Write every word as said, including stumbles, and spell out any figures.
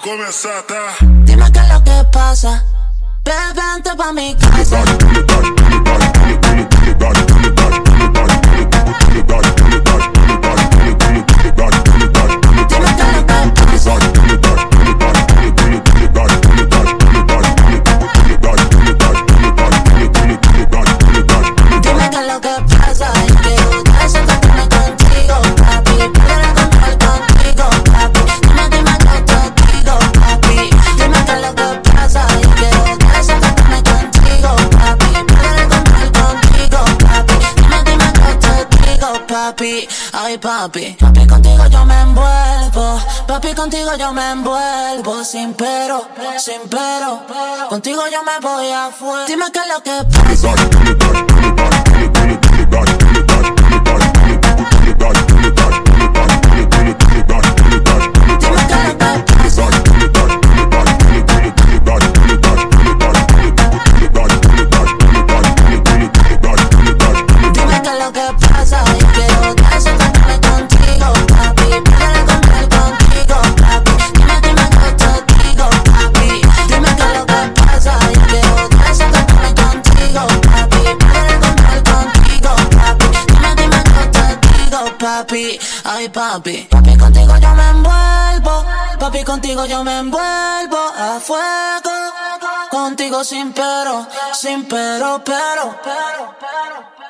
começar, tá? Dime qué es lo que pasa. Ven, vente pa' mi casa. Papi, ay papi, papi contigo yo me envuelvo, papi contigo yo me envuelvo, sin pero, sin pero, contigo yo me voy afuera. Dime qué es lo que pasa. Papi, ay papi, papi contigo yo me envuelvo, papi contigo yo me envuelvo a fuego, contigo sin pero, sin pero, pero, pero, pero.